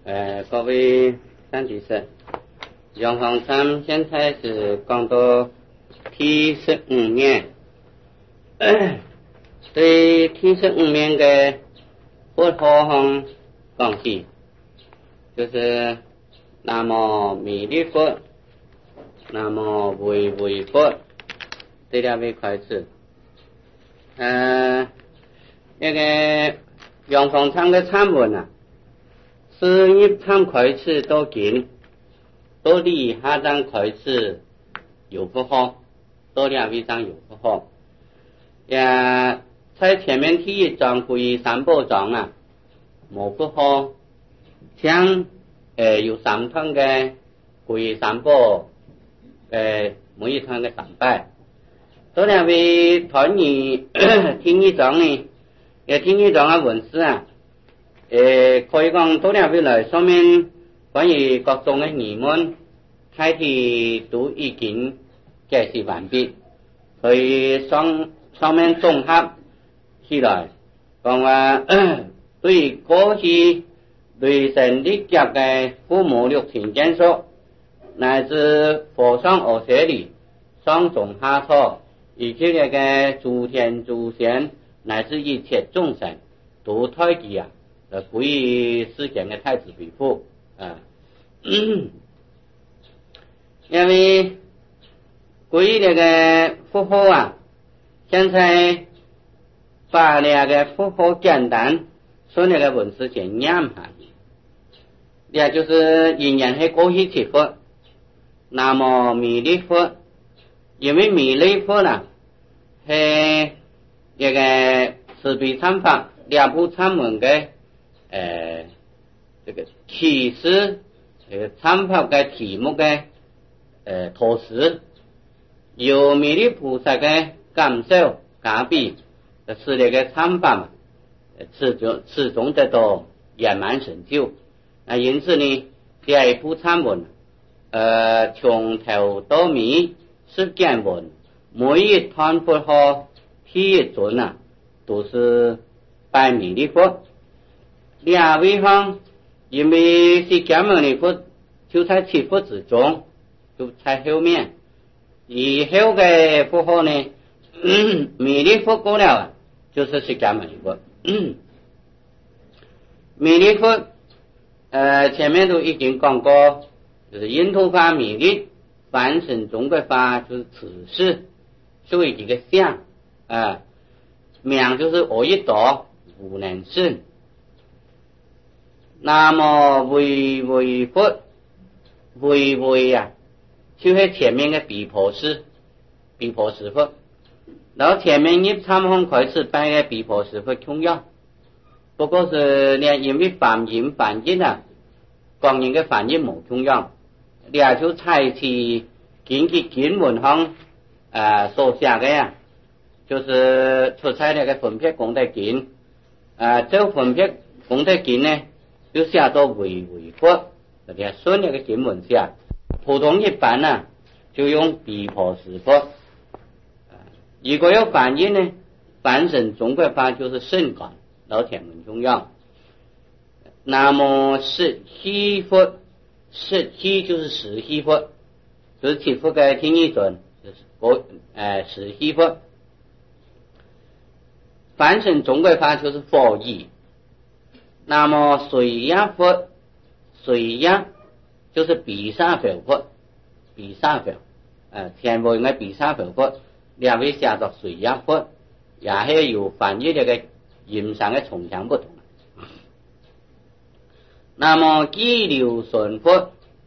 各位三居士，杨方参现在是讲到第15面，对第15面的佛陀行讲起，就是南无弥勒佛，南无维维佛，这两位开始。那个杨方参的参文啊。是一参开始都紧，都离下张开始有不好，都两位章有不好。在前面第一章归三宝章啊，冇不好。像有三趟的归三宝，每一趟的300。都两位团你听一章呢，也听一章的文字啊。可以讲多两位来上面关于各种的疑问，开题都已经解释完毕，所以上面综合起来，讲话对过去对神力界的父母6000件数，乃至佛上学舍里上中下错，以及那个诸天诸仙乃至一切众生都太极啊。归于世间的太子比父啊，因为归于那个复活啊，现在把那个复活简单说那个文字先念下，也就是仍然是过去之佛，那么弥勒佛，因为弥勒佛呢是那个慈悲参法两部参文的。这个启示参考的题目的托词，由弥勒菩萨的感受加比是那个参法嘛，始终得到圆满成就。因此呢，这一部参文从头到尾是简文，每一段佛号第一尊啊，都是拜弥勒佛。两位方因为是这么的佛，就在七佛之中，就在后面。以后的佛号呢，弥勒佛过了，就是释迦牟尼佛。弥勒佛，前面都已经讲过，就是印度法弥勒，梵神中国法就是此事，所以这个相名就是我一道无能胜。那么维维佛，维维啊，就是前面的毗婆尸佛，然后前面一参行开始拜的毗婆尸佛重要，不过是连因为翻译啊，光阴的翻译冇重要，也就采取经文行所写的呀，就是出采那个分别功德经这分别功德经呢。就写到维佛，这个顺那个经文写，普通一般呢就用毗婆尸佛。如果要翻译呢，翻成中国法就是圣感老天文中央。那么是西佛，是西就是十西佛，就是七佛的听一准，就是十西佛。翻成中国法就是佛义。那么水压佛，水压就是毗沙佛佛，毗沙佛，前面的毗沙佛佛，两位写作水压佛，也是有翻译这个音上的重强不同。那么激流顺佛，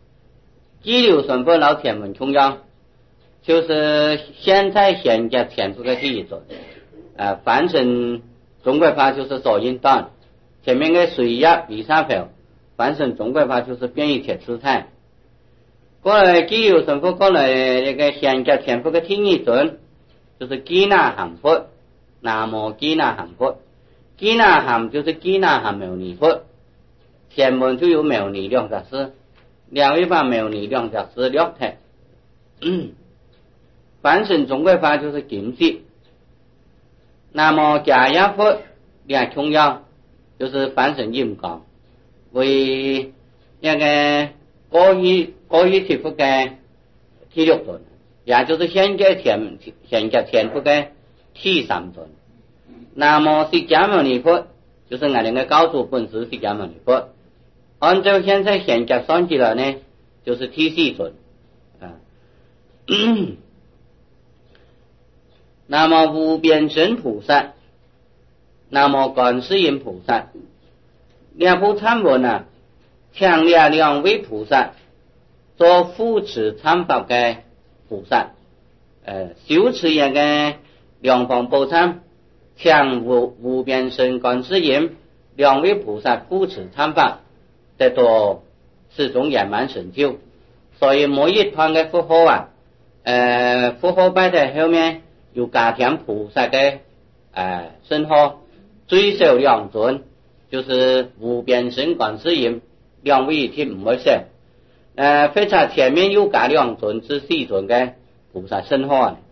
老天文重要，就是现在现在全部的第一种，翻成中国法就是左音段。前面的水压毗沙佛，翻成中国法就是变一切姿态。过来激流顺佛，过来那个现在全部的听一尊，就是基那含佛，南无基那含佛，基那含就是基那含牟尼佛，前文就有牟尼两个字，两位把牟尼两个字略开。翻成中国法就是经济，那么迦叶佛两重要。就是翻成音讲，为那个过去贴佛的第六尊，也就是现在天佛的第三尊。那么释迦牟尼佛就是我们的高祖本师释迦牟尼佛，按照现在现在算起来呢，就是第四尊啊。那么无边身菩萨，那么观世音菩萨，两部参文啊，强烈两位菩萨做扶持参法的菩萨，修持一个两方宝参，强无边身观世音两位菩萨扶持参法，得到始终圆满成就。所以每一团的佛号啊，佛号摆在后面有加添菩萨的称号，最少两尊，就是无边身观世音两位一体唔会少。非常前面又加两尊至四尊的菩萨称号啊。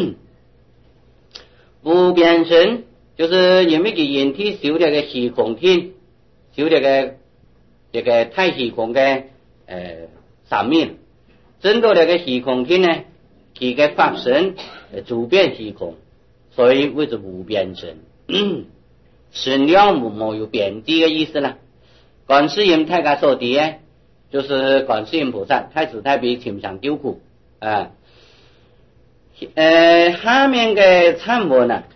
无边身就是因为佢人體修這個虛空天，修這個太虛空嘅上面，整個這個虛空天呢，佢嘅法身周遍虛空，所以為之無邊身。身量沒有邊際嘅意思啦。觀世音大家所提嘅，就是觀世音菩薩太子太悲請上救苦啊。下面嘅參文啊，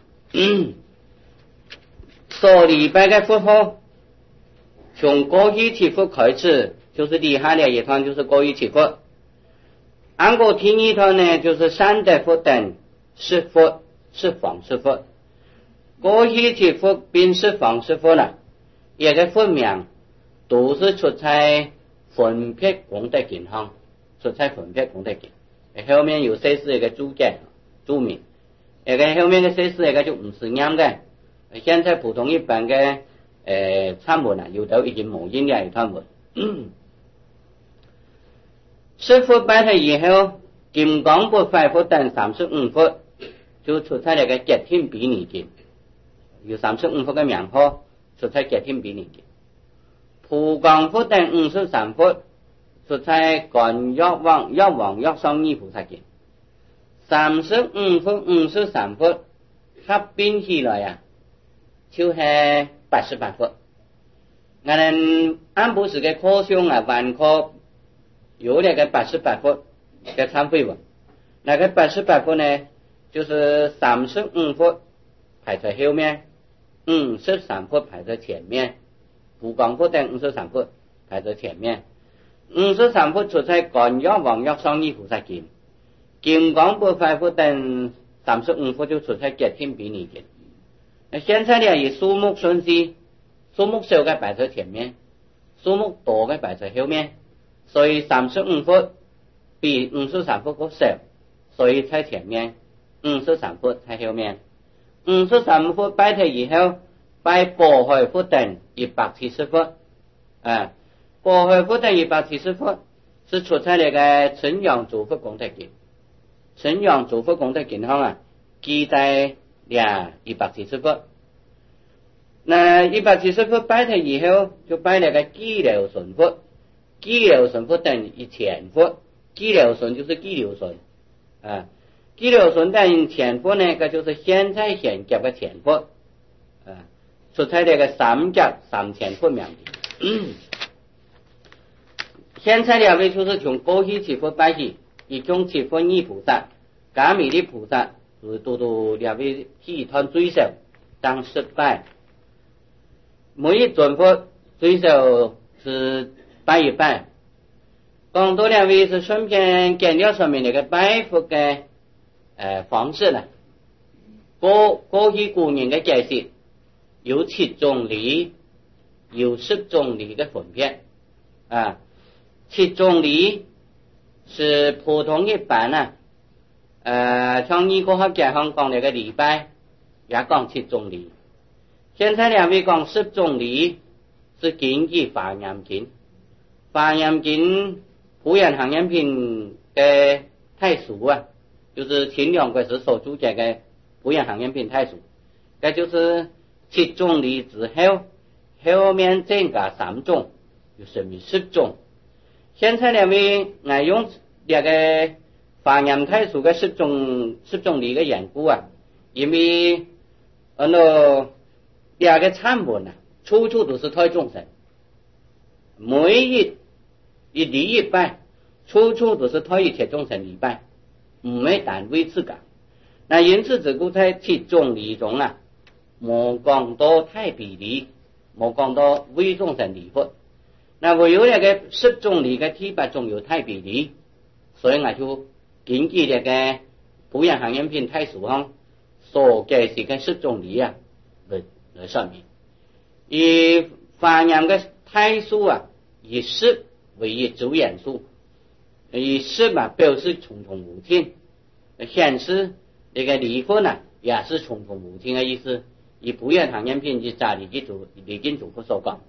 所禮拜嘅佛號，從過去七佛開始，就是底下的一團就是過去七佛。按過聽一團呢，就是三代佛等十佛是方十佛。過去七佛並是方十佛啦，一個佛名都是出在分別功德經上，出在分別功德經。後面有寫是一個注解注明，一個後面嘅寫是一個就唔是啱嘅。現在普通一般嘅參文啊，有到已經冇印嘅一參文。十佛擺喺以後，金剛不壞佛等35佛就出在那個結天比尼經，有35佛嘅名號出在結天比尼經。普光佛等53佛出在觀藥王藥上義菩薩經。35佛53佛合併起來啊，就係88佛。我哋安布斯嘅科上啊，萬科有那個88佛嘅參會文，那個88佛呢，就是35佛排在後面，53佛排在前面，普光佛等53佛排在前面。53佛出在觀藥王藥上義菩薩經，金剛不壞佛等35佛就出在結天比尼經。現在呢以數目順序，數目少嘅擺在前面，數目多嘅擺在後面，所以35佛比53佛個少，所以在前面，53佛在後面。53佛擺喺以後，擺波海佛等170佛，波海佛等170佛是出在那個陳陽諸佛功德經，陳陽諸佛功德經上啊，記載170佛。那170佛擺喺以後，就擺那個基流順佛，基流順佛等1000佛，基流順就是基流順，基流順等1000佛呢，個就是現在現劫嘅1000佛，出在那個三劫3000佛名字。現在兩位就是從過去七佛擺起，一共七佛二菩薩，加彌勒菩薩是都兩位一團最少當10拜。每一尊佛最少是拜一拜。講到兩位是順便簡略說明那個拜佛的方式啦。過去古人的解釋有7種禮，有10種禮的分別7種禮是普通一般像醫科學家講那個禮拜也講7種禮。現在兩位講10種禮是根據華嚴經，華嚴經普賢行願品的太祖就是前兩個是所注解的普賢行願品太祖，這就是7種禮之後，後面增加3種， 就说明十种。现在呢，为我用这个华严太书的十种理的缘故啊，因为这个参文啊，处处都是推众生，每一礼一拜，处处都是推一切众生礼拜，唔係單為自家。那因此自古在七種理中啊，冇講到太比例，冇講到為眾生禮佛。那唯有那個十種理嘅第八種有太比例，所以我就根據那個《普賢行願品》太書上所解釋嘅十種理啊來說明。而華嚴嘅太書啊，以十為一組元素，以十嘛表示重重無盡，顯示那個禮佛呢也是重重無盡的意思。以《普賢行願品》就李經祖父所講。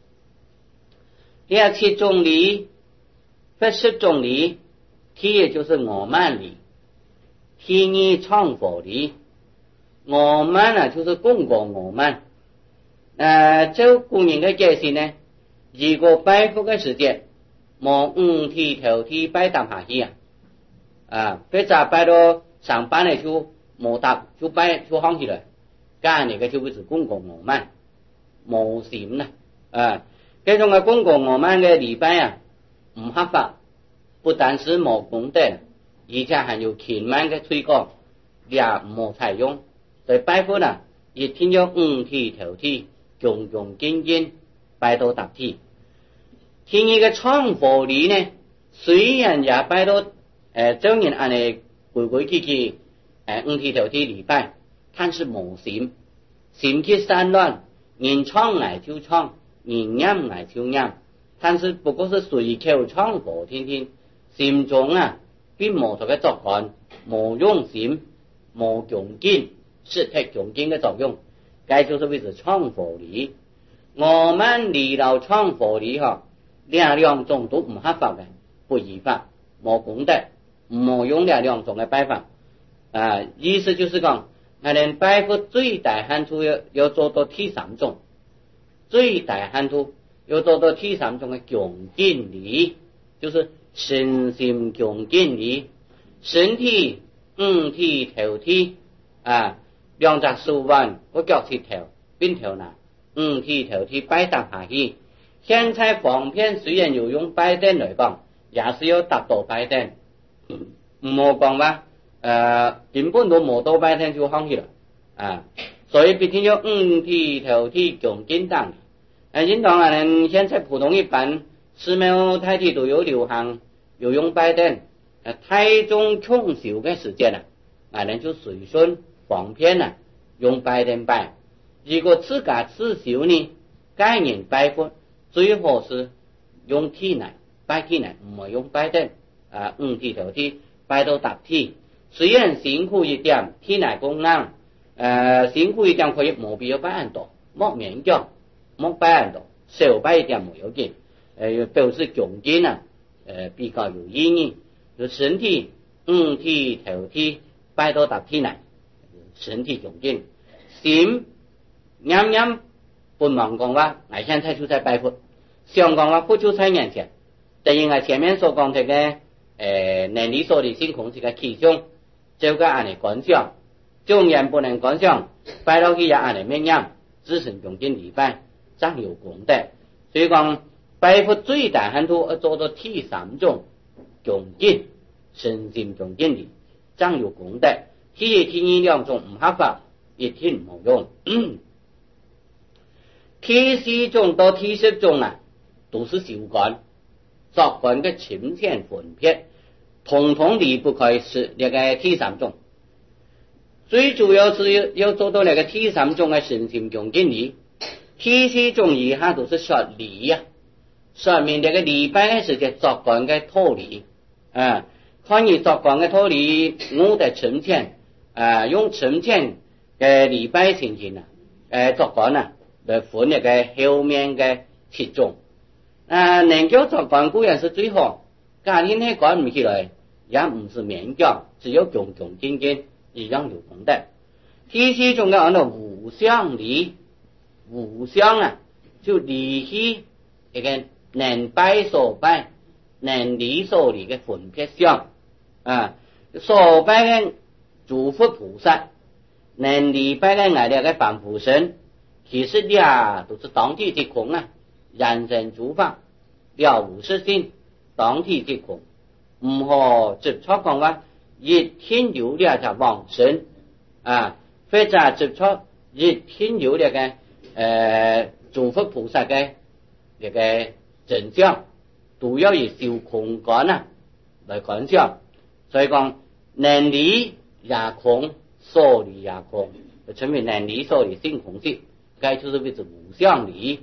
第二七種理和十種理，第一就是我慢理，第二創佛理。我慢啊，就是共過我慢。就古人嘅解釋呢，如果拜佛嘅時節，冇五體投地拜搭下去佢就拜到上班嚟就冇搭就拜就放起來，家人嘅就會是共過我慢，冇閃啦這種嘅共過我慢嘅禮拜啊，唔合法，不但是冇功德，而且還有輕慢嘅推廣，也冇採用。所以拜佛啊，一定要五體投地，恭恭敬敬拜到搭地。第二個創佛理呢，雖然也拜到周年按嚟規規矩矩五體投地禮拜，但是冇閃，閃氣散亂，人創嚟就創，人念嚟就念，但是不過是隨口創佛天天，心中啊並冇佢嘅作幹，冇用心，冇恭敬，實體恭敬嘅作用，這就是為是創佛理。我們離了創佛理兩種都唔合法嘅，不依法，冇功德，冇用兩種嘅拜法意思就是講，我哋拜佛最大限度要做到第三種，最大限度要做到第三種嘅恭敬禮，就是身心恭敬禮，身體五體投地兩隻手腕個腳趾頭邊頭嗱，五體投地拜搭下去。現在方便雖然有用拜燈來講，也是要達到拜燈，唔好講話根本都冇到拜燈就放棄了所以必定要五體投地恭敬當應當現在普通一般寺廟太地都有流行有用拜燈太中窮少嘅時間就隨順方便用拜燈拜。如果自家自少呢，概念拜佛最好是用體內拜體內，唔係用拜燈五體投地拜到搭體。雖然辛苦一點，體內功能辛苦一點可以冇必要拜很多，冇勉強，冇拜很多，少拜一點冇要緊表示恭敬比較有意義。就身體五體投地拜到搭體內，身體恭敬。心啱啱本忙講話，我現在就在拜佛，想講話佛就在眼前。等於我前面所講這個能力所的性空這個其中，這個按嚟觀想，縱然不能觀想，拜到去也按嚟咩樣，自身恭敬禮拜，真有功德。所以講拜佛最大限度要做到第三種恭敬，身心恭敬禮，真有功德。第一、第二兩種唔合法，一定冇用。第四種到第十種都是修觀，作觀嘅淺淺分別，統統離不開是那個第三種。最主要是要做到那個第三種嘅身心恭敬禮。第四種以下都是說禮說明那個禮拜嘅時節作觀嘅道理關於作觀嘅道理，我哋淺淺用淺淺嘅禮拜情形作觀來分那個後面嘅七種能夠作觀固然是最好，假如你觀唔起來也唔是勉強，只有恭恭敬敬一樣有功德。第四種嘅講到無相禮，無相就離去一個能拜所拜，能离所离的分别相啊，所拜的诸佛菩萨，能离拜的外了的凡夫身，其实俩都是当体即空啊，人生诸法了无实性，当体即空，唔可执着讲话，一天有了就往生啊，或者执着一天有了个诸佛菩萨嘅那个真相，都要以修空观啊来观照，所以讲能离也空，所离也空，就称为能离所离性空性，该就是为之无相离。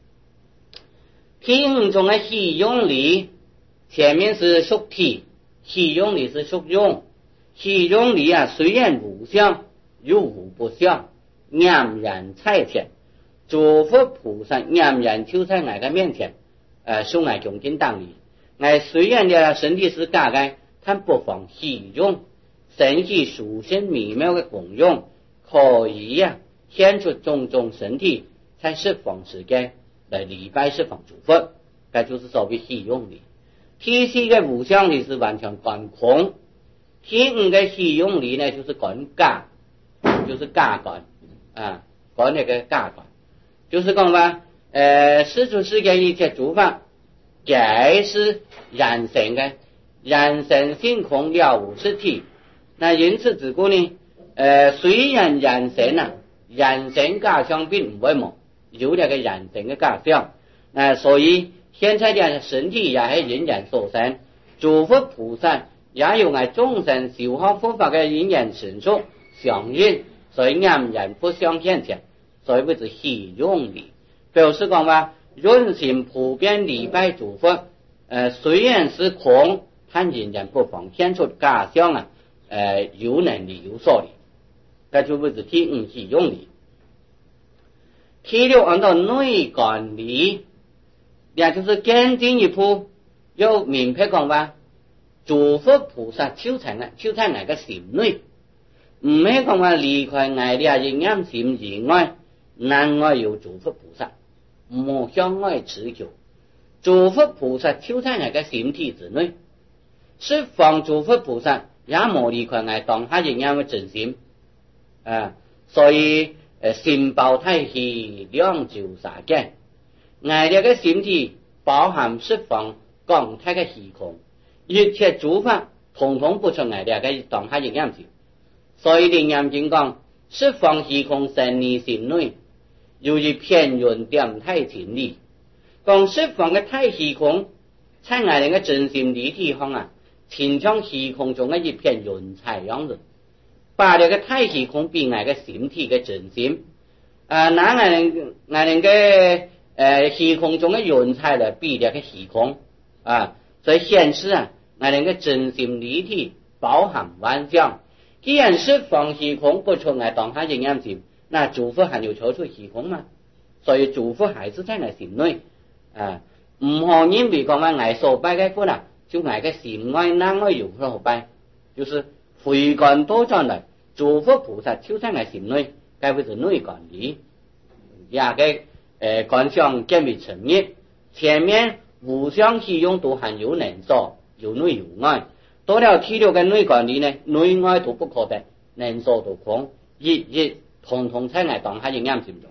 第五种的虚用离，前面是属体，虚用离是属用，虚用离啊，虽然无相，又无不相，俨然在前。诸佛菩萨俨然就在我的面前，送我恭敬当礼。我虽然的身体是假的，但不妨虚用，身体殊胜美妙的功用，可以显出种种身体在十方世界来礼拜十方诸佛，这就是所谓虚用理。第四个无相理是完全观空，第五个虚用理呢就是观假，就是假观啊，观那个假观。就是讲吧，世出世间一切诸法，皆是人生的，人生性空了无实体。那因此之故呢，虽然人生啊，人生假象并不会冇，有那个人生的假象，所以现在的身体也是因人所生，诸佛菩萨也有爱众生修好佛法的因缘成熟相应，所以俨然不相现前。所以为之虚用理，表示讲话人心普遍礼拜诸佛，虽然是空，但仍然不妨显出假象啊，有能力有所理，这就为之第五虚用理。第六按照内观理，也就是更进一步要明白讲话，诸佛菩萨就在我个心内，唔係講話離開我哋應啱心以外，難外有諸佛菩薩，莫向外持求。諸佛菩薩就在我個心體之內，十方諸佛菩薩也冇離開我當下應啱嘅真心所以心包太虛，兩照三界，我哋嘅心體包含十方廣大嘅虛空，一切諸法統統不出我哋嘅當下應啱心。所以靈驗經講，十方虛空生你心內，如一片雲點太前理。講十方嘅太虛空，在我哋嘅真心理體方親像虛空中嘅一片雲彩樣子。把這個太虛空比我嘅心體嘅真心，拿我哋嘅虛空中嘅雲彩嚟比這個虛空所以顯示我哋嘅真心理體包含萬象。既然十方虛空不出我當下應驗心，那諸佛還有抽出虛空嗎？所以諸佛還是在我心內唔可因為講我所拜嘅佛就我嘅心外那我有所拜，就是回觀多轉來，諸佛菩薩就在我心內，該為是內觀理，也個觀想更為深入。前面無相虛用都含有能所，有內有外。到了第六個內觀理呢，內外都不可得，能所都空，一統統在我當下應驗心中。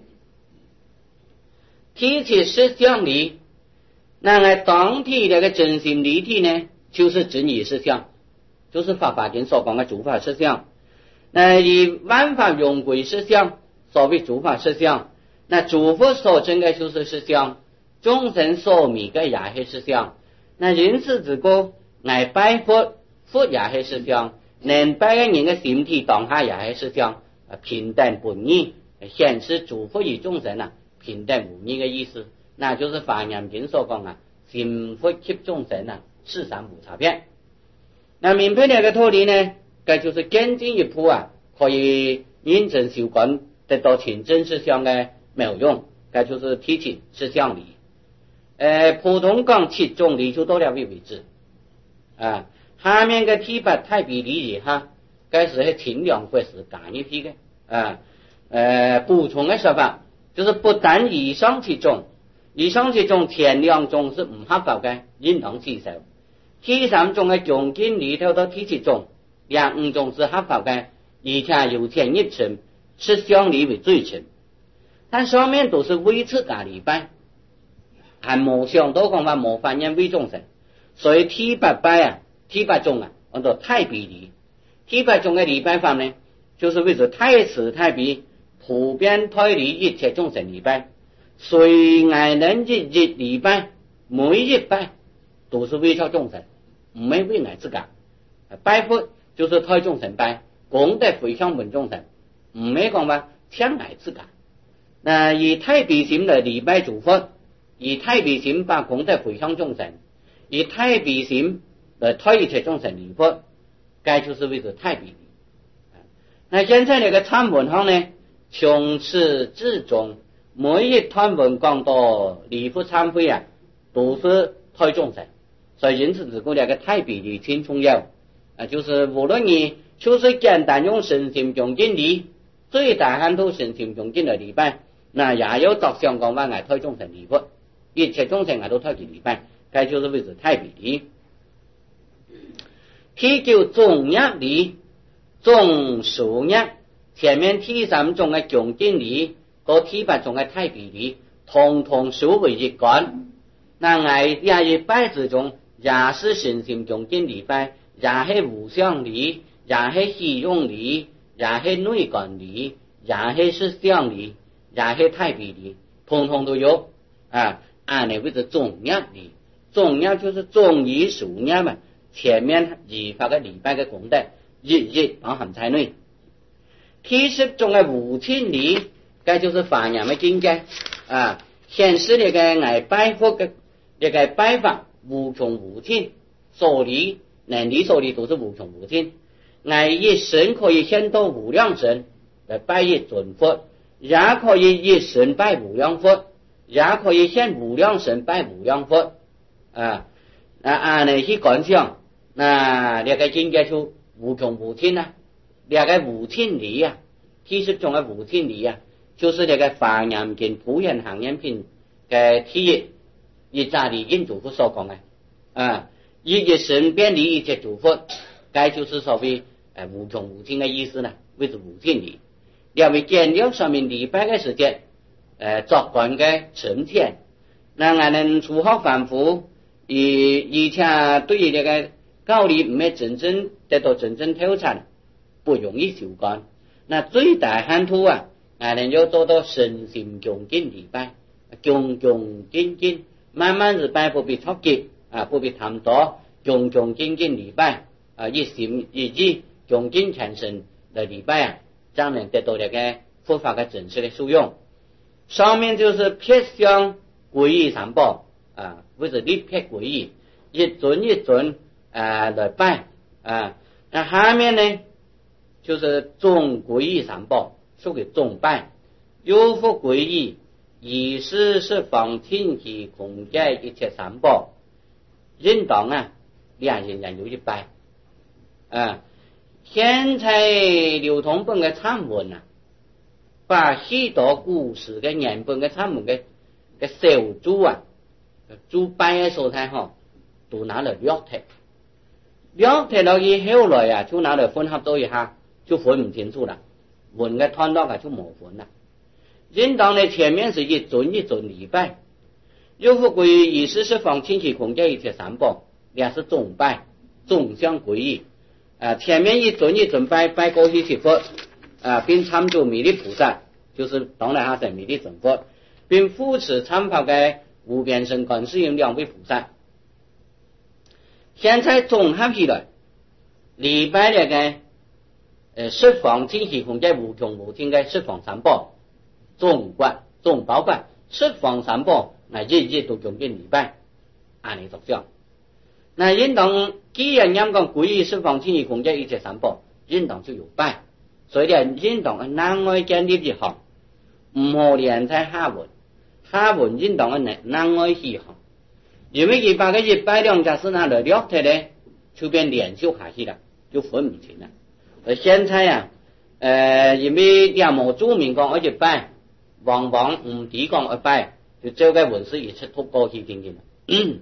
第七實相理，那我當體那個真心理體呢，就是真義實相，就是法華經所講的諸法實相。以萬法融歸實相，所謂諸法實相。那諸佛所證的就是實相，眾生所迷的也是實相。那因此之故，我拜佛，佛也是實相，能拜人的心體當下也是實相，平等不二，顯示諸佛與眾生平等無二的意思。那就是華嚴經所講心佛給眾生世上無差別。那明白這個道理呢，這就是更進一步可以認真修觀得到親真實相的妙用，這就是第七實相理。普通講七種理就到了為止下面嘅第八太比理這是清涼或是簡一批的補充的說法，就是不但以上七種， 以上这种前2种是唔合法嘅，應當自首。第3種嘅強姦裏頭到第7種，兩5種是合法嘅，而且有前1層，是相離為罪情。但上面都是為自家禮拜，還冇想到講話冇犯人為眾生，所以第8拜啊，第8種啊，叫做太比禮。第8種嘅禮拜法呢，就是為咗太慈太悲，普遍推理一切眾生禮拜。所以我們日禮拜，每一拜都是為了眾生，唔係為我自家。拜佛就是推眾生拜，功德回向本眾生，唔係講話搶我自家。以太悲心來禮拜諸佛，以太悲心把功德回向眾生，以太悲心來推一切眾生禮佛，該就是為了太悲禮。那現在那個參文行呢，從始至終每一段文講到禮佛懺悔啊，都是推眾生，所以因此這個那個太悲禮挺重要就是無論你就是簡單用身心恭敬禮，最大限度身心恭敬的禮拜，那也有着相講話我推眾生禮佛，一切眾生我都推佢禮拜，該就是為了太悲禮。第9種業禮，種數業，前面第3種嘅恭敬禮到第8種嘅太悲禮，統統數為一貫。那我也一拜之中，也是身心恭敬禮拜，也是無相禮，也是喜用禮，也是內觀禮，也是思想禮，也是太悲禮，統統都有按呢為是種業禮，種業就是種以數業嘛，前面依法嘅禮拜嘅功德，日包含在內。第10種嘅無盡禮，該就是梵言嘅境界顯示那個我拜佛嘅那個拜法無窮無盡，所理能力所理都是無窮無盡。我一生可以獻到無量身來拜一尊佛，也可以一生拜無量佛，也可以獻無量身拜無量佛按呢去觀想，那個境界就無窮無盡那個無盡禮第10種嘅無盡禮就是那個華嚴經普賢行願品嘅第一扎禮印祖佛所講嘅一生遍禮一切諸佛，該就是所謂無窮無盡嘅意思呢，為是無盡禮。因為簡約上面禮拜嘅時間作觀嘅呈現，那我們初學凡夫而且對於那個教理唔係真正得到真正透徹，不容易修觀。那最大限度我們要做到身心恭敬禮拜，恭恭敬敬，慢慢禮拜不必着急不必貪多，恭恭敬敬禮拜一心一意恭敬虔誠的禮拜這樣能得到這個佛法的真實的受用。上面就是撇相皈依三寶或者立撇皈依，一尊一尊來拜那下面呢就是眾皈依三寶，屬於眾拜，有佛皈依，以是十方天氣空界一切三寶，應當兩人有一拜現在流通本嘅參文把許多故事嘅原本嘅參文嘅小組主拜嘅所在都拿來略提到以後來就拿來混合到一下，就分唔清楚啦，文嘅段落就冇分啦。應當呢前面是一尊一尊禮拜，有佛皈依，以是十方天氣空界一切三寶，也是眾拜眾相皈依前面一尊一尊拜過去是佛並參助彌勒菩薩，就是當來下生彌勒成佛，並扶持參考嘅無邊身觀世音兩位菩薩。現在綜合起來禮拜那個十方天氣空界無窮無盡嘅十方三寶，眾寶拜十方三寶日都恭敬禮拜按你着相。那應當既然講皈依十方天氣空界一切三寶，應當就有拜，所以應當南外建立一行，唔好連在下文應當南外一行，因為一把個一拜兩家是拿來了解呢，就變連續下去了，就分唔清了。現在因為也冇注明講一拜，往往唔提講一拜， 就做个文字一切突过去听见了。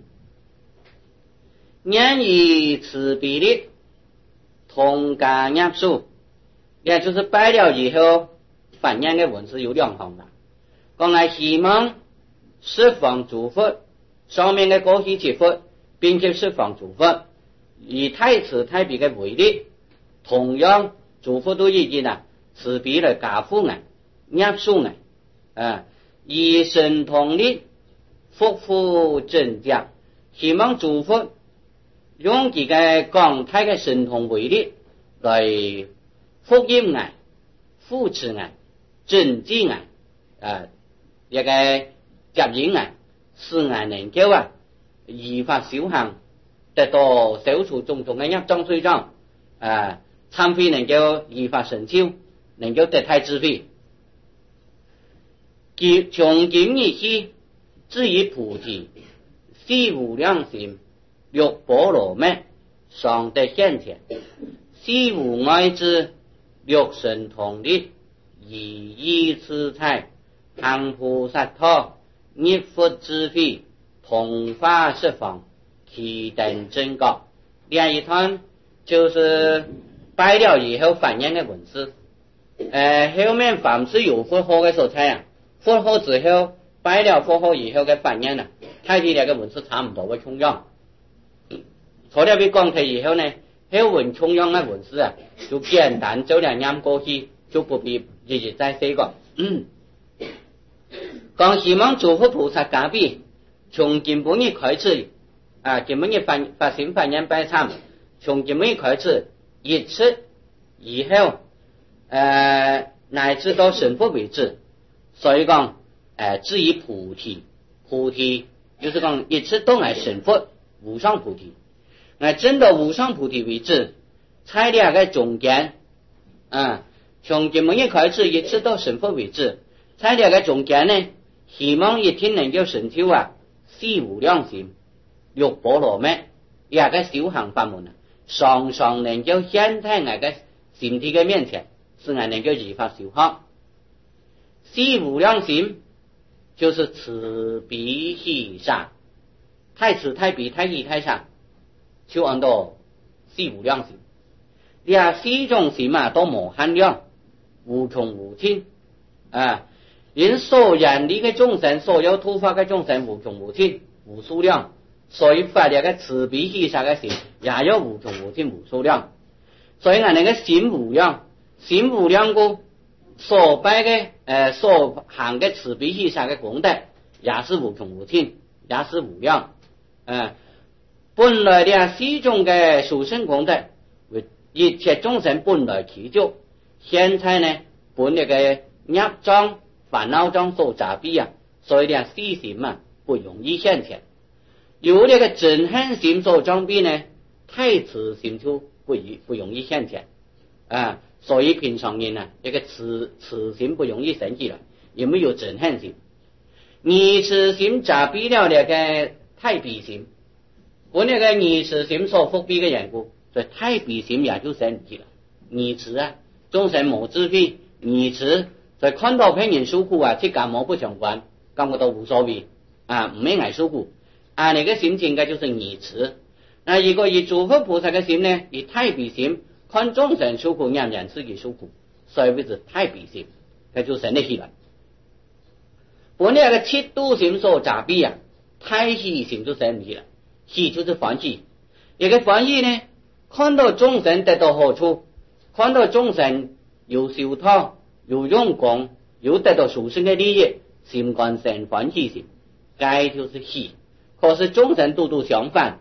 念以慈悲力，同家入数，也就是拜了以后，反映的文字有两行的。讲来希望十方诸佛上面的过去之佛，并且十方诸佛以太慈太悲的为例，同样诸佛都已经慈悲来加护我、入数我，以神通力复复增加，希望诸佛用这个广大的神通为力来福音我、扶持我、增进我，一个接引我，使我能夠依法修行，得到消除種種嘅業障罪障，參會能夠依法成就，能夠得大智慧。從今而起，至於菩提，四無量心，六波羅蜜，常得現前，四無礙智，六神通力，以意自在，行菩薩道，念佛智慧，同化十方，其等真高。另一段就是拜了以后反映的文字，后面凡是有佛号的所在佛号之后拜了佛号以后的反映太极两个文字差唔多會重樣。除了被講提以後呢，後文重樣的文字就簡單做兩念過去，就不必日日再寫過。講希望諸佛菩薩加被，從今本日開始今本日發心反映拜懺，從今本日開始一次以後乃至到成佛為止。所以講至於菩提，菩提就是講一次都係成佛無上菩提，真到無上菩提為止，在兩個中間從今本日開始一次到成佛為止，在兩個中間呢，希望一天能夠成就四無量心，六波羅蜜，兩個修行法門常常能夠顯在我個身體嘅面前，使我能夠依法修學。四無量心就是慈悲喜捨，太慈太悲太喜太捨，就按到四無量心。四種心都無限量，無窮無盡因所緣理嘅眾生，所有突發嘅眾生無窮無盡無數量，所以發了個慈悲喜捨嘅心也有無窮無盡無數量。所以我哋嘅心無量，心無量故所拜嘅所行嘅慈悲喜捨嘅功德也是無窮無盡，也是無量。本來四種嘅殊勝功德為一切眾生本來祈求，現在呢本嚟嘅業障煩惱障所雜蔽所以四心不容易現前。有這個真恨心所障蔽呢，太慈心就不容易現前所以平常人這個慈心不容易生起來，因為有真恨心。二慈心雜蔽了這個太悲心，本那個二慈心所覆蔽的緣故，所以太悲心也就生起了。二慈眾生無智慧，二慈所以看到別人受苦即感冒不相關，感覺到無所謂唔係愛受苦你個心情嘅就是二慈。如果以諸佛菩薩嘅心呢，以太悲心看眾生受苦，讓人自己受苦，所以為之太悲心，佢就生得起來。本來個七度心所雜蔽太喜心就生起來，喜就是歡喜。一個歡喜呢，看到眾生得到好處，看到眾生有修道，有用功，有得到殊勝嘅利益，心肝生歡喜心，該就是喜。可是眾生度度相反，